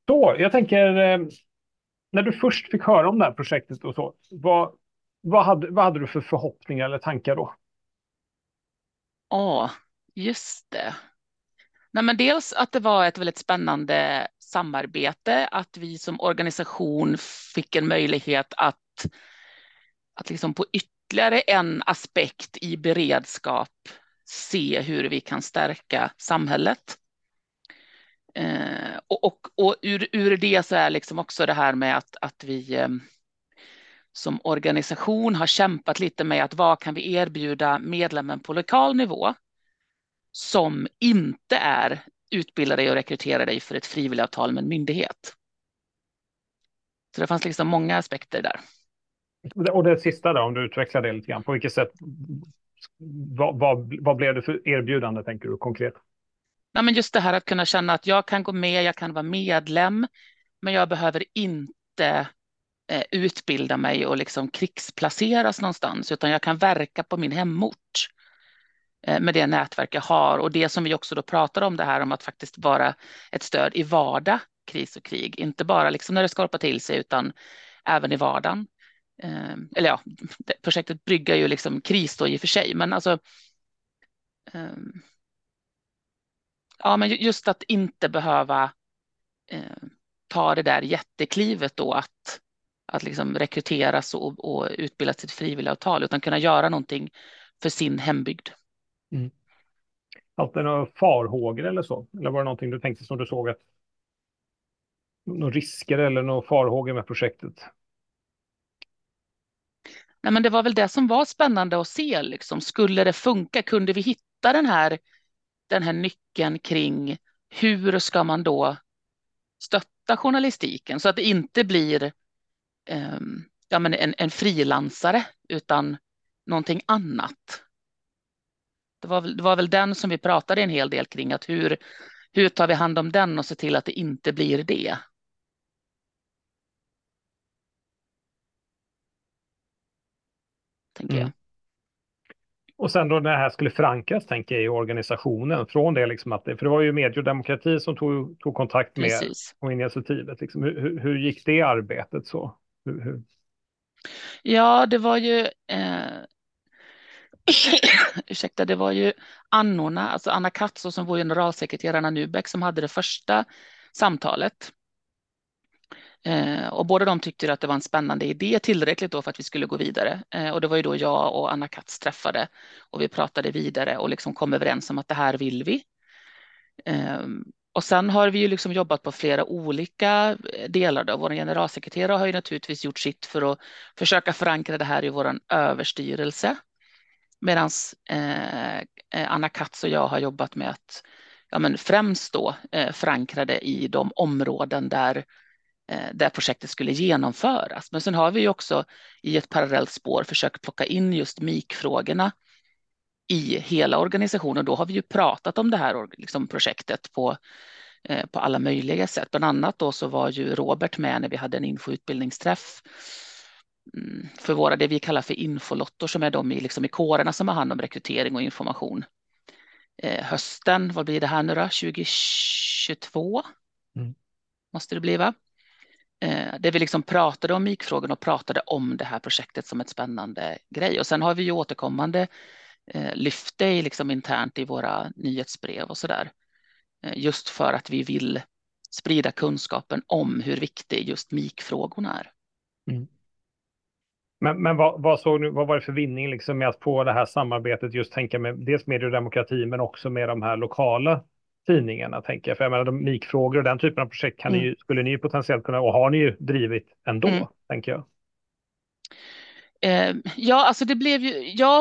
Så, jag tänker, när du först fick höra om det här projektet och så, vad hade du för förhoppningar eller tankar då? Ja, just det. Nej, men dels att det var ett väldigt spännande samarbete, att vi som organisation fick en möjlighet att liksom på ytterligare en aspekt i beredskap se hur vi kan stärka samhället. Och ur det så är liksom också det här med att vi som organisation har kämpat lite med att vad kan vi erbjuda medlemmen på lokal nivå som inte är utbildade och rekryterade dig för ett frivilligavtal med en myndighet. Så det fanns liksom många aspekter där. Och det sista då, om du utvecklar det lite grann. På vilket sätt, vad blev det för erbjudande, tänker du konkret? Nej, men just det här att kunna känna att jag kan gå med, jag kan vara medlem, men jag behöver inte utbilda mig och liksom krigsplaceras någonstans, utan jag kan verka på min hemort med det nätverk jag har. Och det som vi också då pratar om, det här om att faktiskt vara ett stöd i vardag, kris och krig, inte bara liksom när det skorpar till sig, utan även i vardagen. Eller ja, projektet bryggar ju liksom kris då i och för sig, men alltså ja, men just att inte behöva eh, ta det där jätteklivet då att liksom rekryteras och utbildas till ett frivilligavtal, utan kunna göra någonting för sin hembygd. Mm. Fanns det några farhågor eller så? Eller var det någonting du tänkte som du såg att några risker eller några farhågor med projektet? Nej, men det var väl det som var spännande att se, liksom. Skulle det funka? Kunde vi hitta den här nyckeln kring hur ska man då stötta journalistiken så att det inte blir ja, men en frilansare utan någonting annat. Det var väl den som vi pratade en hel del kring, att hur tar vi hand om den och ser till att det inte blir det, tänker jag. Mm. Och sen då när det här skulle förankras, tänker jag, i organisationen, från det liksom att för det var ju Medie och demokrati som tog kontakt med Precis. och initiativet. Liksom. Hur gick det arbetet så? Hur? Ja, det var ju ursäkta, det var ju annorna, alltså Anna Katzo som var generalsekreterarna Nubeck som hade det första samtalet. Och båda de tyckte att det var en spännande idé, tillräckligt då för att vi skulle gå vidare. Och det var ju då jag och Anna Katz träffade och vi pratade vidare och liksom kom överens om att det här vill vi. Och sen har vi ju liksom jobbat på flera olika delar då. Vår generalsekreterare har ju naturligtvis gjort sitt för att försöka förankra det här i vår överstyrelse. Medan Anna Katz och jag har jobbat med att ja, men främst då förankra det i de områden där projektet skulle genomföras. Men sen har vi ju också i ett parallellt spår försökt plocka in just MIK-frågorna i hela organisationen. Då har vi ju pratat om det här liksom projektet på alla möjliga sätt. Bland annat då så var ju Robert med när vi hade en infoutbildningsträff för våra, det vi kallar för infolottor, som är de liksom i kårerna som har hand om rekrytering och information. Hösten, vad blir det här nu då? 2022 Mm. måste det bli, va? Där vi liksom pratade om MIK-frågorna och pratade om det här projektet som ett spännande grej. Och sen har vi ju återkommande lyft det liksom internt i våra nyhetsbrev och sådär. Just för att vi vill sprida kunskapen om hur viktig just MIK-frågorna är. Mm. Men vad såg du, vad var det för vinning liksom med att få det här samarbetet, just tänka med dels Medie och demokrati men också med de här lokala tidningarna, tänker jag. För jag menar, de mikfrågor och den typen av projekt Mm. skulle ni ju potentiellt kunna, och har ni ju drivit Mm. ändå, tänker jag. Ja, alltså det blev ju, ja,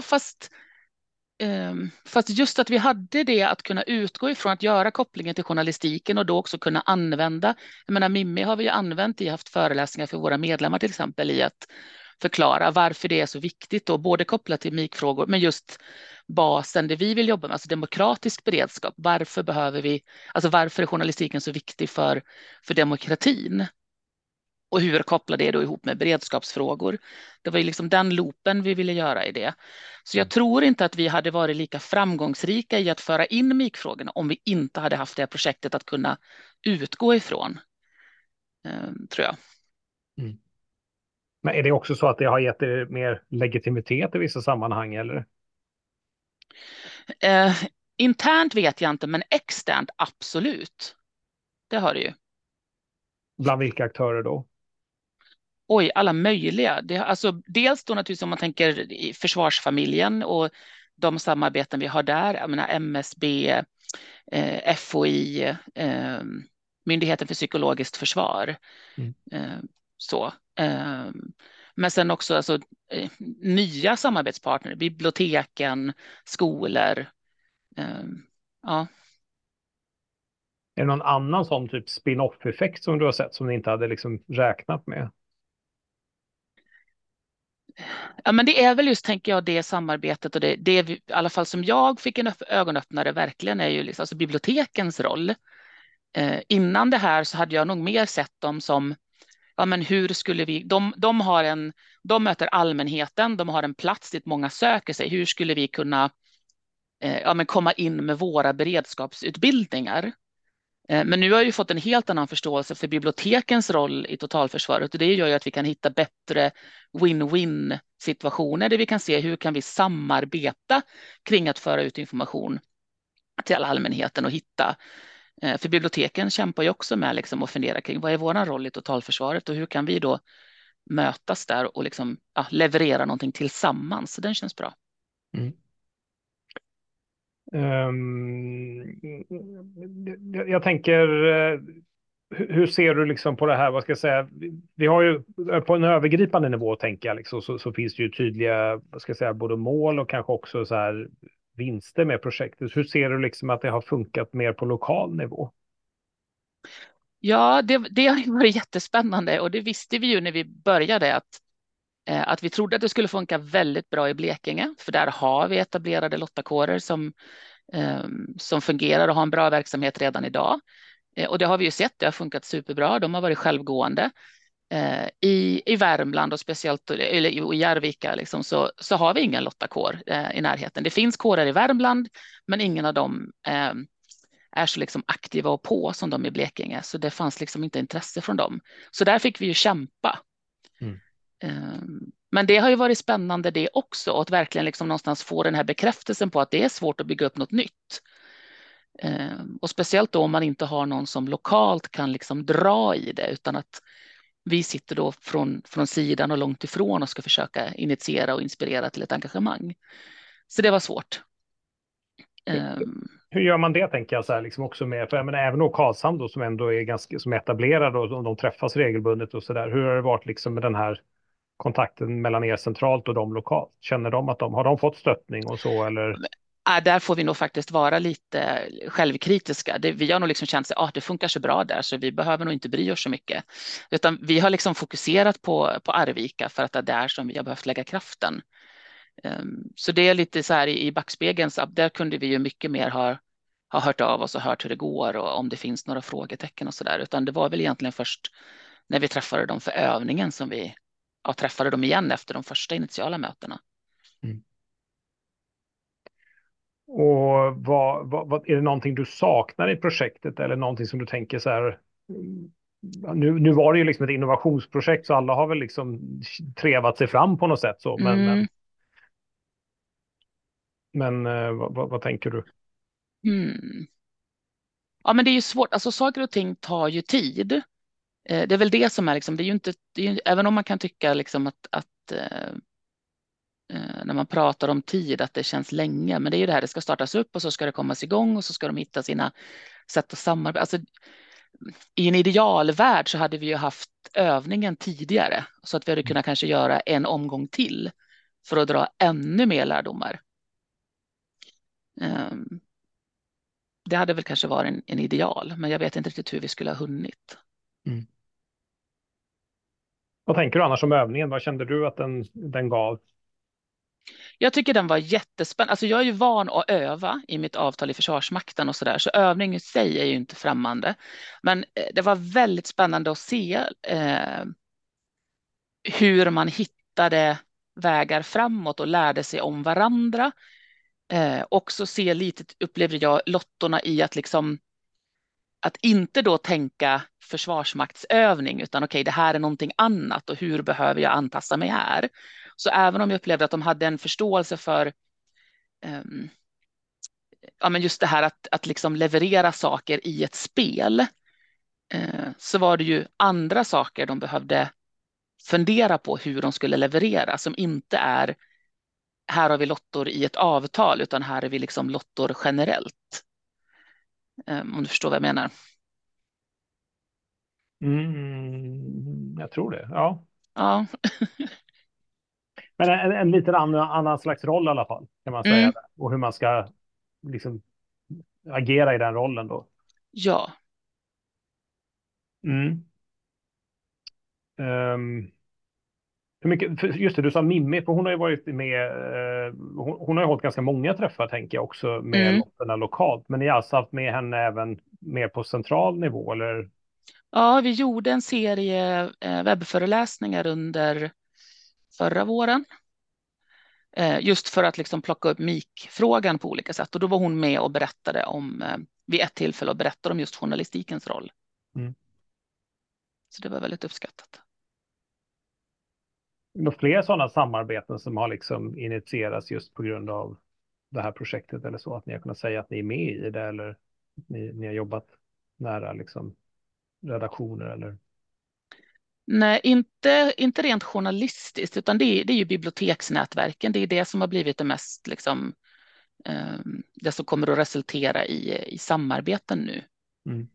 fast just att vi hade det att kunna utgå ifrån, att göra kopplingen till journalistiken och då också kunna använda, jag menar Mimmi har vi ju använt i haft föreläsningar för våra medlemmar till exempel i att förklara varför det är så viktigt och både kopplat till mikfrågor men just basen det vi vill jobba med, alltså demokratisk beredskap. Varför behöver vi, alltså varför är journalistiken så viktig för demokratin? Och hur kopplar det då ihop med beredskapsfrågor? Det var ju liksom den loopen vi ville göra i det. Så jag tror inte att vi hade varit lika framgångsrika i att föra in mikfrågorna om vi inte hade haft det här projektet att kunna utgå ifrån. tror jag. Mm. Men är det också så att det har gett er mer legitimitet i vissa sammanhang, eller? Eh, Internt vet jag inte, men externt absolut. Det har det ju. Bland vilka aktörer då? Oj, alla möjliga. Alltså, dels då naturligtvis om man tänker i försvarsfamiljen och de samarbeten vi har där. Jag menar MSB, FOI, Myndigheten för psykologiskt försvar. Mm. Eh, så. Eh, men sen också alltså, nya samarbetspartner, biblioteken, skolor. Eh, ja. Är det någon annan sån typ spin-off-effekt som du har sett som ni inte hade liksom räknat med? Ja, men det är väl just, tänker jag, det samarbetet och det i alla fall som jag fick en ögonöppnare verkligen är ju liksom, alltså bibliotekens roll. Innan det här så hade jag nog mer sett dem som, ja men hur skulle vi, de möter allmänheten, de har en plats dit många söker sig. Hur skulle vi kunna ja, men komma in med våra beredskapsutbildningar? Men nu har jag ju fått en helt annan förståelse för bibliotekens roll i totalförsvaret och det gör ju att vi kan hitta bättre win-win situationer där vi kan se hur kan vi samarbeta kring att föra ut information till alla allmänheten och hitta. För biblioteken kämpar ju också med liksom att fundera kring vad är vår roll i totalförsvaret och hur kan vi då mötas där och liksom, ja, leverera någonting tillsammans. Så den känns bra. Mm. Jag tänker, hur ser du liksom på det här? Vad ska jag säga? Vi har ju på en övergripande nivå, tänker jag, liksom, så finns det ju tydliga, vad ska jag säga, både mål och kanske också så här vinster med projektet. Hur ser du liksom att det har funkat mer på lokal nivå? Ja, det har ju varit jättespännande och det visste vi ju när vi började att vi trodde att det skulle funka väldigt bra i Blekinge, för där har vi etablerade lottakårer som fungerar och har en bra verksamhet redan idag. Och det har vi ju sett, det har funkat superbra, de har varit självgående. I Värmland och speciellt eller i Arvika liksom, så har vi ingen lottakår i närheten. Det finns kårer i Värmland, men ingen av dem är så liksom aktiva och på som de i Blekinge, så det fanns liksom inte intresse från dem. Så där fick vi ju kämpa. Mm. Men det har ju varit spännande det också, att verkligen liksom någonstans få den här bekräftelsen på att det är svårt att bygga upp något nytt. Och speciellt då om man inte har någon som lokalt kan liksom dra i det, utan att vi sitter då från sidan och långt ifrån och ska försöka initiera och inspirera till ett engagemang. Så det var svårt. Hur gör man det, tänker jag, så här, liksom också med, för jag menar, även då Karlshamn då, som ändå är ganska som är etablerad och de träffas regelbundet och så där. Hur har det varit liksom med den här kontakten mellan er centralt och dem lokalt? Känner de att har de fått stöttning och så, eller? Där får vi nog faktiskt vara lite självkritiska. Vi har nog liksom känt att det funkar så bra där så vi behöver nog inte bry oss så mycket. Utan vi har liksom fokuserat på Arvika för att det är där som vi har behövt lägga kraften. Så det är lite så här i backspegeln, så där kunde vi ju mycket mer ha hört av oss och hört hur det går och om det finns några frågetecken och så där. Utan det var väl egentligen först när vi träffade dem för övningen som vi träffade dem igen efter de första initiala mötena. Mm. Och är det någonting du saknar i projektet eller någonting som du tänker så här? Nu var det ju liksom ett innovationsprojekt så alla har väl liksom trevat sig fram på något sätt så, Mm. men vad tänker du? Mm. Ja, men det är ju svårt. Alltså saker och ting tar ju tid. Det är väl det som är liksom, det är ju inte, även om man kan tycka liksom när man pratar om tid att det känns länge, men det är ju det här, det ska startas upp och så ska det komma igång och så ska de hitta sina sätt att samarbeta. Alltså, i en idealvärld så hade vi ju haft övningen tidigare så att vi hade kunnat kanske göra en omgång till för att dra ännu mer lärdomar. Det hade väl kanske varit en ideal, men jag vet inte riktigt hur vi skulle ha hunnit. Mm. Vad tänker du annars om övningen? Vad kände du att den gav? Jag tycker den var jättespännande. Alltså jag är ju van att öva i mitt avtal i Försvarsmakten och så där, så övning i sig är ju inte främmande. Men det var väldigt spännande att se hur man hittade vägar framåt och lärde sig om varandra. Också se lite, upplevde jag, lottorna i att liksom att inte då tänka försvarsmaktsövning, utan okej, det här är någonting annat och hur behöver jag anpassa mig här? Så även om jag upplevde att de hade en förståelse för ja, men just det här att liksom leverera saker i ett spel, så var det ju andra saker de behövde fundera på hur de skulle leverera, som inte är här har vi lottor i ett avtal, utan här är vi liksom lottor generellt. Om du förstår vad jag menar. Jag tror det, ja. Ja. Men en lite annan slags roll i alla fall, kan man säga. Mm, Där. Och hur man ska liksom agera i den rollen då. ja. Mm. Ehm, hur mycket, just det, du sa Mimmi, för hon har ju varit med, hon har ju hållit ganska många träffar tänker jag också med Mm. lotterna lokalt. Men ni har alltså haft med henne även mer på central nivå eller? Ja, vi gjorde en serie webbföreläsningar under förra våren. Just för att liksom plocka upp MIK-frågan på olika sätt. Och då var hon med och berättade om, vid ett tillfälle och berättade om just journalistikens roll. Mm. Så det var väldigt uppskattat. Några fler sådana samarbeten som har liksom initierats just på grund av det här projektet eller så? Att ni har kunnat säga att ni är med i det eller att ni har jobbat nära liksom redaktioner eller? Nej, inte rent journalistiskt, utan det är ju biblioteksnätverken. Det är det som har blivit det mest, liksom, det som kommer att resultera i samarbeten nu. Mm.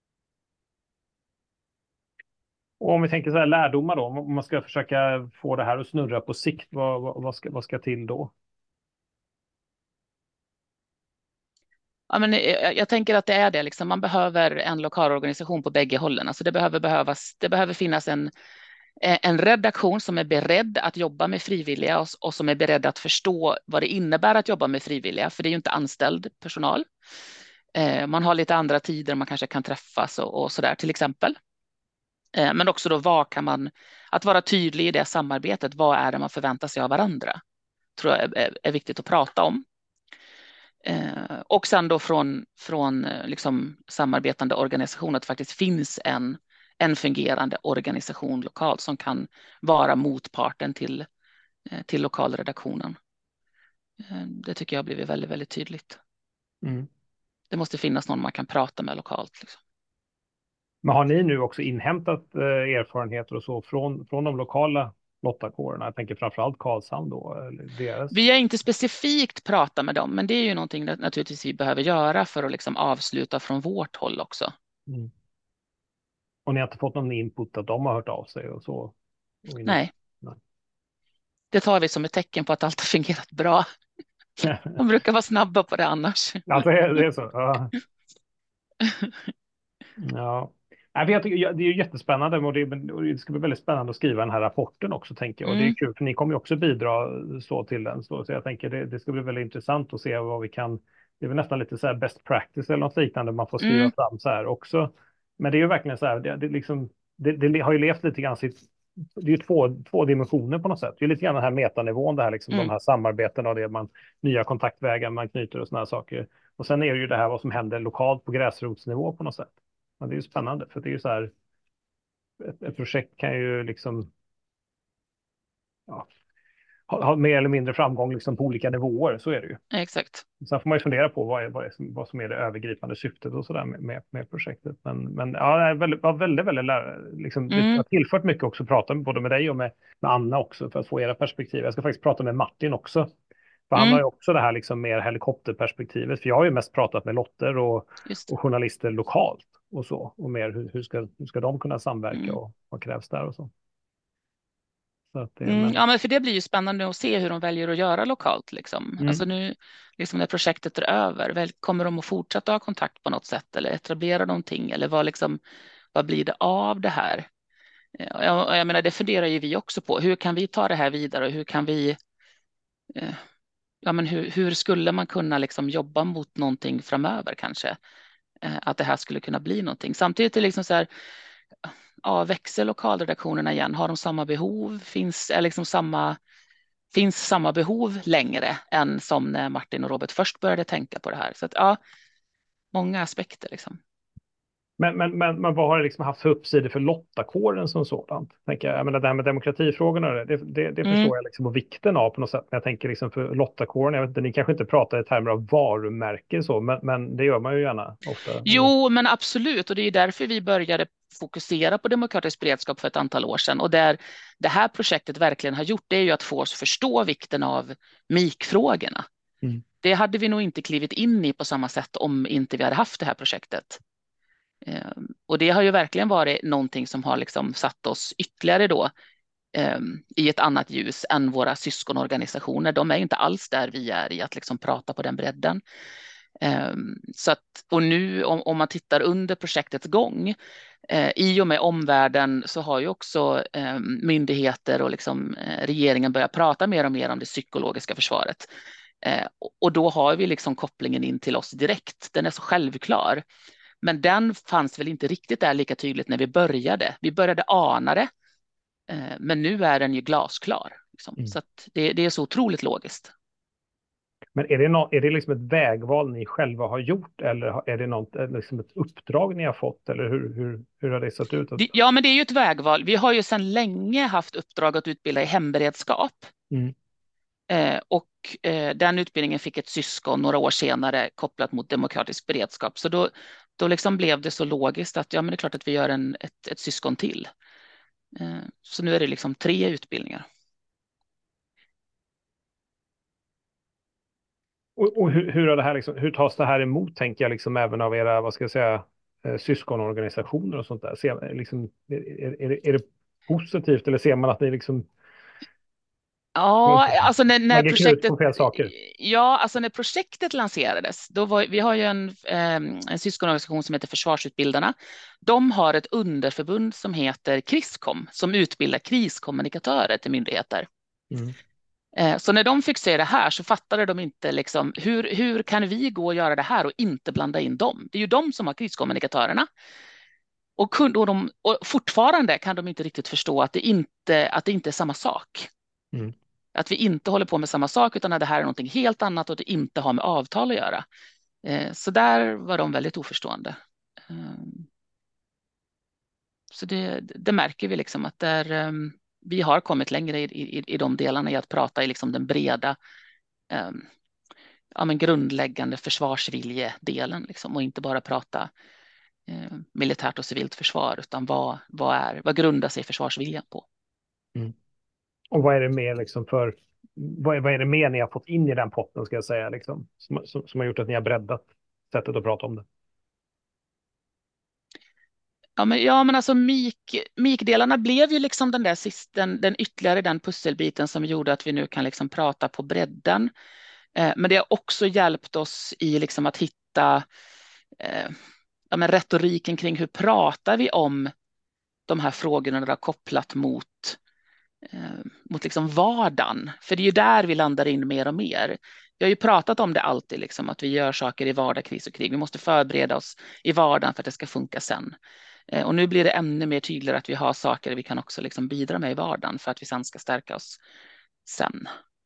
Och om vi tänker så här lärdomar då, om man ska försöka få det här att snurra på sikt, vad ska till då? Ja, men jag tänker att det är det. Liksom. Man behöver en lokal organisation på bägge hållen. Alltså det behöver finnas en redaktion som är beredd att jobba med frivilliga och som är beredd att förstå vad det innebär att jobba med frivilliga. För det är ju inte anställd personal. Man har lite andra tider man kanske kan träffas och så där till exempel. Men också då att vara tydlig i det samarbetet. Vad är det man förväntar sig av varandra? Tror jag är viktigt att prata om. Och sen då från liksom samarbetande organisation att det faktiskt finns en fungerande organisation lokalt som kan vara motparten till lokalredaktionen. Det tycker jag har blivit väldigt, väldigt tydligt. Mm. Det måste finnas någon man kan prata med lokalt. Liksom. Men har ni nu också inhämtat erfarenheter och så från de lokala lottakårerna? Jag tänker framförallt Karlshamn då, eller deras. Vi har inte specifikt pratat med dem, men det är ju någonting naturligtvis vi behöver göra för att liksom avsluta från vårt håll också. Mm. Och ni har inte fått någon input att de har hört av sig och så? Nej, Nej. det tar vi som ett tecken på att allt har fungerat bra. De brukar vara snabba på det annars. Alltså, det är så? Ja. Ja. Nej, för det är ju jättespännande och det ska bli väldigt spännande att skriva den här rapporten också tänker jag. Och det är Mm, kul för ni kommer ju också bidra så till den. Så jag tänker det ska bli väldigt intressant att se vad vi kan. Det är väl nästan lite så här best practice eller något liknande man får skriva mm, fram så här också. Men det är ju verkligen så här, det har ju levt lite grann det är ju två dimensioner på något sätt. Det är lite grann den här metanivån, det här, liksom, de mm, här samarbetena och nya kontaktvägar man knyter och sådana här saker. Och sen är det ju det här vad som händer lokalt på gräsrotsnivå på något sätt. Ja, det är ju spännande för det är ju så här, ett projekt kan ju liksom ja, ha mer eller mindre framgång liksom på olika nivåer, så är det ju. exakt. Sen får man ju fundera på vad som är det övergripande syftet och sådär med projektet. Men ja, det är väldigt liksom, det Mm, har tillfört mycket också att prata med, både med dig och med Anna också för att få era perspektiv. Jag ska faktiskt prata med Martin också. För han har mm, ju också det här liksom mer helikopterperspektivet. För jag har ju mest pratat med lotter just och journalister lokalt och så. Och mer hur ska de kunna det. samverka Mm. och vad krävs där och så. Så att Ja, men för det blir ju spännande att se hur de väljer att göra lokalt. Liksom. mm, Alltså nu, liksom när projektet är över, kommer de att fortsätta ha kontakt på något sätt eller etablera någonting? Eller vad blir det av det här? Jag menar, det funderar ju vi också på. Hur kan vi ta det här vidare? Och hur kan vi, ja, men hur skulle man kunna liksom jobba mot någonting framöver kanske? Att det här skulle kunna bli någonting. Samtidigt är det liksom så här, ja, växer lokalredaktionerna igen? Har de samma behov? Finns samma behov längre än som när Martin och Robert först började tänka på det här? Så att, ja, många aspekter liksom. Men vad har det liksom haft för uppsidor för lottakåren som sådant? Tänker jag. Jag menar, det här med demokratifrågorna, det Mm. förstår jag liksom, och vikten av på något sätt. Men jag tänker liksom för lottakåren, jag vet inte, ni kanske inte pratar i termer av varumärke så, men det gör man ju gärna ofta. Eller? Jo, men absolut. Och det är därför vi började fokusera på demokratisk beredskap för ett antal år sedan. Och där det här projektet verkligen har gjort, det är ju att få oss att förstå vikten av MIK-frågorna. Mm. Det hade vi nog inte klivit in i på samma sätt om inte vi hade haft det här projektet. Och det har ju verkligen varit någonting som har liksom satt oss ytterligare då i ett annat ljus än våra syskonorganisationer. De är inte alls där vi är i att liksom prata på den bredden. Så att, och nu om man tittar under projektets gång, i och med omvärlden så har ju också myndigheter och liksom, regeringen börjat prata mer och mer om det psykologiska försvaret. Och då har vi liksom kopplingen in till oss direkt. Den är så självklar. Men den fanns väl inte riktigt där lika tydligt när vi började. Vi började ana det, men nu är den ju glasklar. Liksom. Mm. Så att det är så otroligt logiskt. Men är det liksom ett vägval ni själva har gjort eller är det något, liksom ett uppdrag ni har fått eller hur har det sett ut? Ja, men det är ju ett vägval. Vi har ju sedan länge haft uppdrag att utbilda i hemberedskap. Mm. Och den utbildningen fick ett syskon några år senare kopplat mot demokratisk beredskap. Så då liksom blev det så logiskt att ja, men det är klart att vi gör ett syskon till. Så nu är det liksom 3 utbildningar. Och hur har det här liksom, hur tas det här emot, tänker jag, liksom även av era, vad ska jag säga, syskonorganisationer och sånt där? Liksom, är det positivt eller ser man att ni liksom Ja, alltså när lägger krut projektet, på fel saker? ja, alltså när projektet lanserades, då var, vi har ju en syskonorganisation som heter Försvarsutbildarna. De har ett underförbund som heter KRISKOM som utbildar kriskommunikatörer till myndigheter. Mm. Så när de fick se det här så fattade de inte liksom, hur kan vi gå och göra det här och inte blanda in dem? Det är ju de som har kriskommunikatörerna. Och fortfarande kan de inte riktigt förstå att det inte är samma sak. Mm. Att vi inte håller på med samma sak utan att det här är någonting helt annat och det inte har med avtal att göra. Så där var de väldigt oförstående. Så det märker vi liksom att vi har kommit längre i de delarna i att prata i liksom den breda ja, men grundläggande försvarsviljedelen liksom, och inte bara prata militärt och civilt försvar utan vad grundar sig försvarsviljan på? Mm. Och vad är det mer liksom för, vad är det mer ni har fått in i den potten, ska jag säga, liksom, som har gjort att ni har breddat sättet att prata om det? Ja, men alltså MIK-delarna blev ju liksom den ytterligare den pusselbiten som gjorde att vi nu kan liksom prata på bredden. Men det har också hjälpt oss i liksom att hitta ja, men retoriken kring hur pratar vi om de här frågorna där kopplat mot liksom vardagen. För det är ju där vi landar in mer och mer. Vi har ju pratat om det alltid, liksom, att vi gör saker i vardag, kris och krig. Vi måste förbereda oss i vardagen för att det ska funka sen. Och nu blir det ännu mer tydligare att vi har saker vi kan också liksom bidra med i vardagen för att vi sen ska stärka oss sen.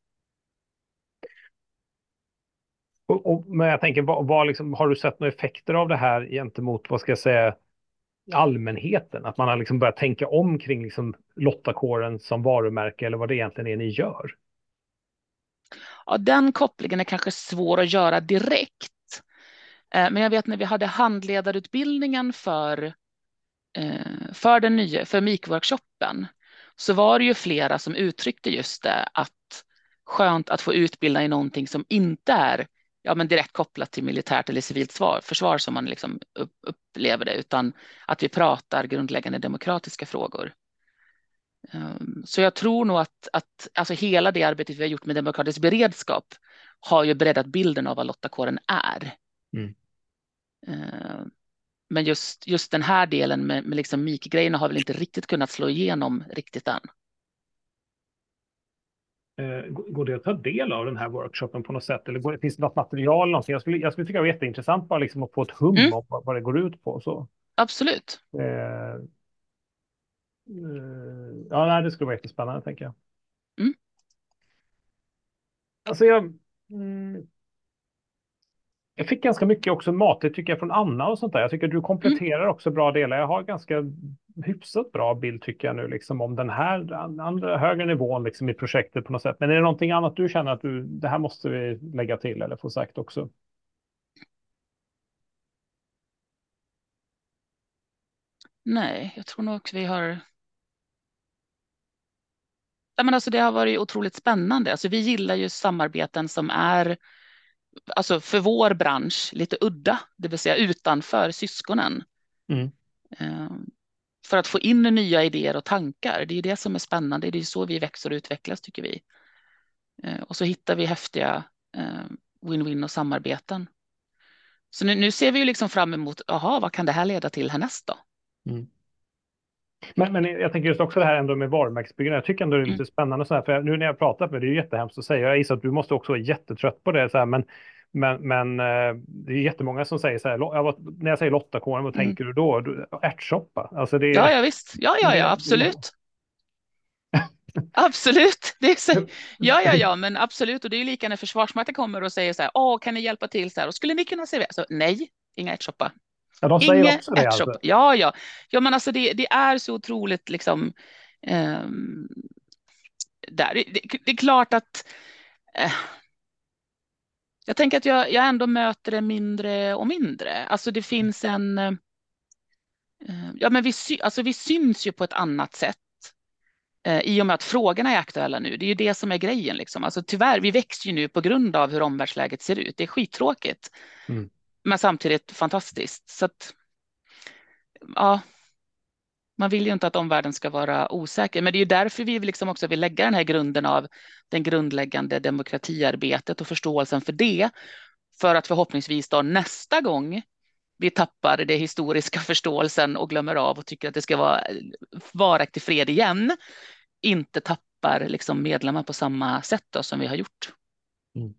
Men jag tänker, liksom, har du sett några effekter av det här gentemot, vad ska jag säga, allmänheten? Att man har liksom börjat tänka om kring liksom lottakåren som varumärke eller vad det egentligen är ni gör? Ja, den kopplingen är kanske svår att göra direkt. Men jag vet när vi hade handledarutbildningen för MIK-workshopen så var det ju flera som uttryckte just det att skönt att få utbilda i någonting som inte är ja, men direkt kopplat till militärt eller civilt försvar som man liksom upplever det, utan att vi pratar grundläggande demokratiska frågor. Så jag tror nog att alltså hela det arbetet vi har gjort med demokratisk beredskap har ju breddat bilden av vad lottakåren är. Mm. Men just den här delen med liksom MIK-grejerna har väl inte riktigt kunnat slå igenom riktigt än. Går det att ta del av den här workshopen på något sätt? Eller finns det något material? Eller någonting? Jag skulle tycka det var jätteintressant bara liksom att få ett hum Mm, om vad det går ut på. Så. absolut. Eh, ja, nej, det skulle vara jättespännande, tänker jag. Mm. Alltså Jag fick ganska mycket också matigt tycker jag från Anna och sånt där. Jag tycker du Mm. kompletterar också bra delar. Jag har ganska hyfsat bra bild tycker jag nu liksom om den här andra högre nivån liksom i projektet på något sätt. Men är det någonting annat du känner att det här måste vi lägga till eller få sagt också? Nej, jag tror nog att vi har... Ja, men alltså det har varit otroligt spännande. Alltså vi gillar ju samarbeten som är, alltså för vår bransch, lite udda, det vill säga utanför syskonen. Mm. Eh, För att få in nya idéer och tankar. Det är det som är spännande. Det är så vi växer och utvecklas tycker vi. Och så hittar vi häftiga win-win och samarbeten. Så nu ser vi ju liksom fram emot, aha, vad kan det här leda till härnäst då? Mm. Men jag tänker just också det här ändå med varumärkesbyggande. Jag tycker ändå det är Mm. lite spännande så här, för nu när jag pratat med dig, det är ju jättehemskt att säga. Jag gissar att du måste också vara jättetrött på det så här, men det är jättemånga som säger så här, när jag säger Lottakåren, vad Mm. tänker du då? Ärtsoppa. Alltså Ja, ja, visst. Ja, ja, ja, det, absolut. Absolut. Det är så, ja, ja, ja, men absolut. Och det är ju lika när Försvarsmakten kommer och säger så här, åh, kan ni hjälpa till så här? Och skulle ni kunna servera? Så nej, inga ärtsoppa. ja, de säger Inga också det alltså. ärtsoppa. Ja, ja. Ja, men alltså det är så otroligt liksom, ehm, där. Det är klart att eh, jag tänker att jag ändå möter det mindre och mindre. Alltså det finns en, ja men alltså vi syns ju på ett annat sätt i och med att frågorna är aktuella nu. Det är ju det som är grejen liksom. Alltså tyvärr, vi växer ju nu på grund av hur omvärldsläget ser ut. Det är skittråkigt, Mm. men samtidigt fantastiskt. Så att, ja, man vill ju inte att omvärlden ska vara osäker, men det är ju därför vi liksom också vill lägga den här grunden av den grundläggande demokratiarbetet och förståelsen för det, för att förhoppningsvis då nästa gång vi tappar det historiska förståelsen och glömmer av och tycker att det ska vara varaktig fred igen, inte tappar liksom medlemmar på samma sätt då, som vi har gjort. Mm.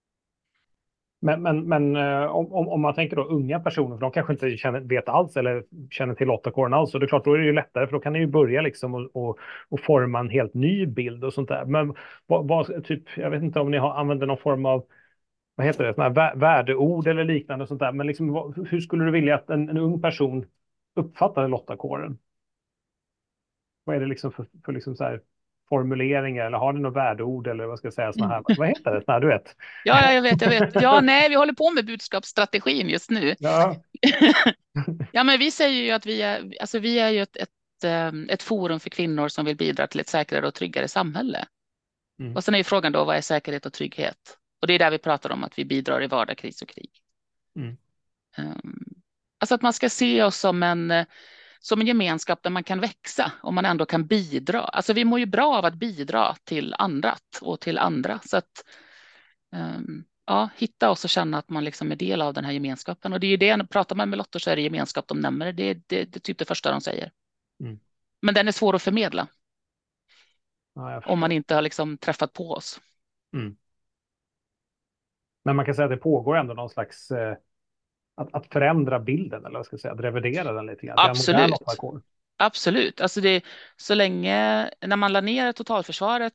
Men om man tänker då unga personer, för de kanske inte vet alls eller känner till Lottakåren alls, så det är klart, då är det ju lättare, för då kan ni ju börja liksom och forma en helt ny bild och sånt där. Men typ, jag vet inte om ni använder någon form av, vad heter det, såna här värdeord eller liknande och sånt där, men liksom, hur skulle du vilja att en ung person uppfattar Lottakåren? Vad är det liksom för liksom så här formuleringar, eller har ni något värdeord eller vad ska jag säga, såna här, Mm. vad heter det, såna här, du vet? Ja, ja, jag vet, jag vet. Ja, nej, vi håller på med budskapsstrategin just nu. Ja. Ja, men vi säger ju att vi är ju ett forum för kvinnor som vill bidra till ett säkrare och tryggare samhälle. Mm. Och sen är ju frågan då, vad är säkerhet och trygghet? Och det är där vi pratar om att vi bidrar i vardag, kris och krig. Mm. Um, alltså att man ska se oss som en gemenskap där man kan växa och man ändå kan bidra. Alltså vi mår ju bra av att bidra till annat och till andra. Så att ja, hitta oss och känna att man liksom är del av den här gemenskapen. Och det är ju det, pratar man med Lottor så är det gemenskap de nämner. Det är typ det första de säger. Mm. Men den är svår att förmedla Ja, jag om man förstår. inte har liksom träffat på oss. Mm. Men man kan säga att det pågår ändå någon slags att förändra bilden, eller vad ska jag säga, att revidera den lite grann. Det är en modern Absolut. Lottakår. Absolut. Alltså det, så länge, när man la ner totalförsvaret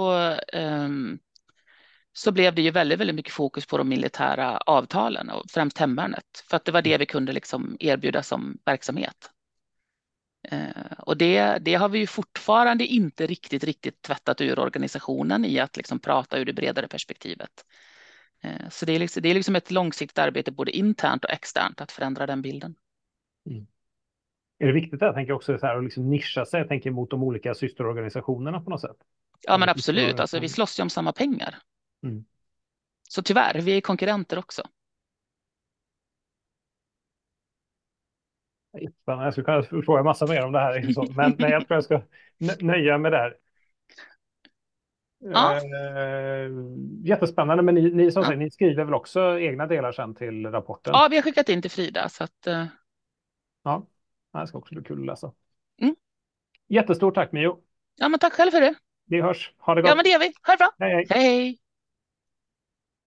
så blev det ju väldigt, väldigt mycket fokus på de militära avtalen och främst hemvärnet. För att det var det vi kunde liksom erbjuda som verksamhet. Och det har vi ju fortfarande inte riktigt tvättat ur organisationen i att liksom prata ur det bredare perspektivet. Så det är liksom ett långsiktigt arbete både internt och externt att förändra den bilden. Mm. Är det viktigt, jag tänker också så här, att liksom nischa sig, jag tänker mot de olika systerorganisationerna på något sätt? Ja, men Eller absolut. Alltså, vi systerorganisationer. slåss ju om samma pengar. Mm. Så tyvärr, vi är konkurrenter också. Spännande. Jag skulle kunna fråga massa mer om det här, liksom. Men jag tror jag ska nöja med det här. Ja, Jättespännande, men ni som ja. säger, ni skriver väl också egna delar sen till rapporten? Ja, vi har skickat in till Frida. Så att, Ja, det ska också bli kul att läsa. mm. Jättestort tack Mio. Ja, men tack själv för det. Vi hörs. Ha det Ja, men gott. det gör vi. Ha det bra. Hej hej. Hej.